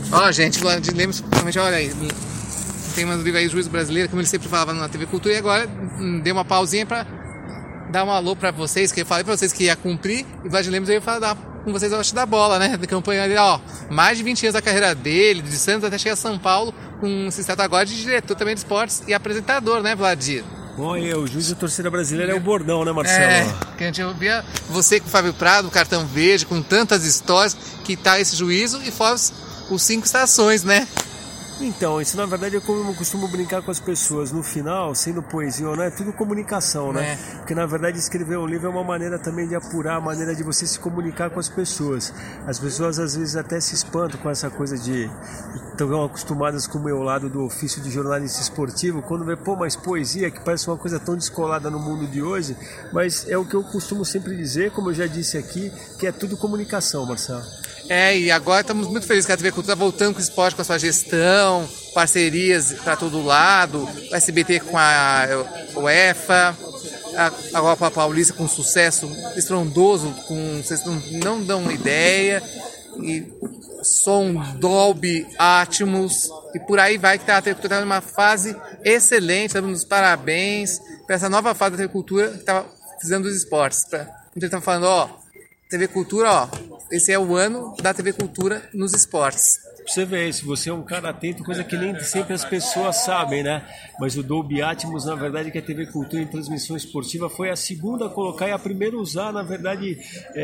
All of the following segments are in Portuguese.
Ó, gente, lemos, olha aí, tem um livro aí, Juízo Brasileiro, como ele sempre falava na TV Cultura, e agora deu uma pausinha pra dar um alô pra vocês, que eu falei pra vocês que ia cumprir, e Vlad Lemos veio falar com vocês a da bola, né, da campanha dele, ó, mais de 20 anos da carreira dele, de Santos até chegar a São Paulo, com esse status agora de diretor também de esportes e apresentador, né, Vladir? Bom, o juiz da torcida brasileira é o bordão, né, Marcelo? Que a gente ouvia você com o Fábio Prado, o Cartão Verde, com tantas histórias, que tá esse juízo, e fora os 5 estações, né? Então, isso na verdade é como eu costumo brincar com as pessoas. No final, sendo poesia ou não, é tudo comunicação, né? Porque na verdade escrever um livro é uma maneira também de apurar, a maneira de você se comunicar com as pessoas. As pessoas às vezes até se espantam com essa coisa de estão acostumadas com o meu lado do ofício de jornalista esportivo, quando vê, mas poesia, que parece uma coisa tão descolada no mundo de hoje, mas é o que eu costumo sempre dizer, como eu já disse aqui, que é tudo comunicação, Marcelo. E agora estamos muito felizes que a TV Cultura está voltando com o esporte, com a sua gestão, parcerias para todo lado, o SBT com a UEFA, a Copa Paulista com sucesso estrondoso, vocês não dão ideia, e som Dolby Atmos, e por aí vai, que a TV Cultura está numa fase excelente, dando os parabéns para essa nova fase da TV Cultura que estava fazendo dos esportes. Então ele estava falando, TV Cultura, esse é o ano da TV Cultura nos esportes. Você vê, se você é um cara atento, coisa que nem sempre as pessoas sabem, né? Mas o Dolby Atmos, na verdade, que a TV Cultura em transmissão esportiva foi a segunda a colocar e a primeira a usar, na verdade,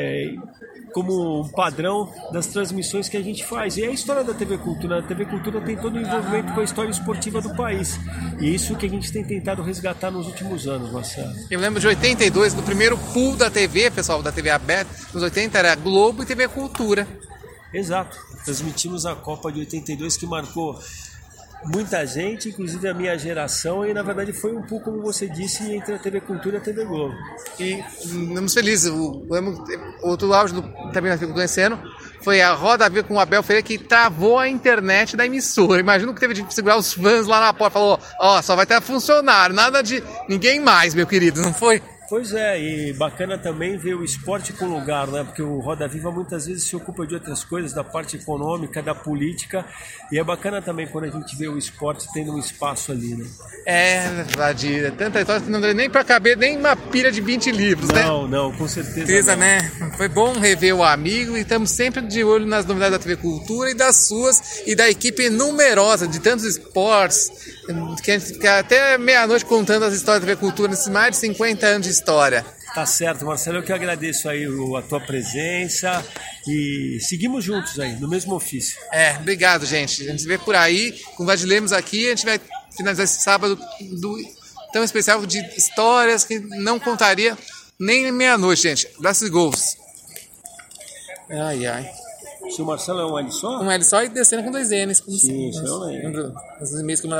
como um padrão das transmissões que a gente faz. E é a história da TV Cultura. A TV Cultura tem todo o envolvimento com a história esportiva do país. E isso que a gente tem tentado resgatar nos últimos anos, Marcelo. Eu lembro de 82, do primeiro pool da TV, pessoal, da TV aberta, nos 80 era Globo e TV Cultura. Exato. Transmitimos a Copa de 82, que marcou muita gente, inclusive a minha geração, e na verdade foi um pouco, como você disse, entre a TV Cultura e a TV Globo. E estamos felizes. O outro auge também na TV Cultura esse ano foi a Roda Viva com o Abel Ferreira, que travou a internet da emissora. Imagina que teve de segurar os fãs lá na porta, falou, só vai ter funcionário, nada de ninguém mais, meu querido, não foi? Pois é, e bacana também ver o esporte com lugar, né? Porque o Roda Viva muitas vezes se ocupa de outras coisas, da parte econômica, da política, e é bacana também quando a gente vê o esporte tendo um espaço ali, né? Vadir, tanta história que não deu nem pra caber nem uma pilha de 20 livros, né? Não, com certeza. Né? Foi bom rever o amigo, e estamos sempre de olho nas novidades da TV Cultura e das suas, e da equipe numerosa de tantos esportes, que a gente fica até meia-noite contando as histórias da TV Cultura nesses mais de 50 anos de história. Tá certo, Marcelo, eu que agradeço aí a tua presença, e seguimos juntos aí, no mesmo ofício. Obrigado, gente. A gente se vê por aí, com o Vlad Lemos aqui, a gente vai finalizar esse sábado tão especial de histórias que não contaria nem meia-noite, gente. Abraços e gols. O seu Marcelo é um L só? Um L só e descendo com 2 N's. Sim, isso eu lembro. Os e-mails que eu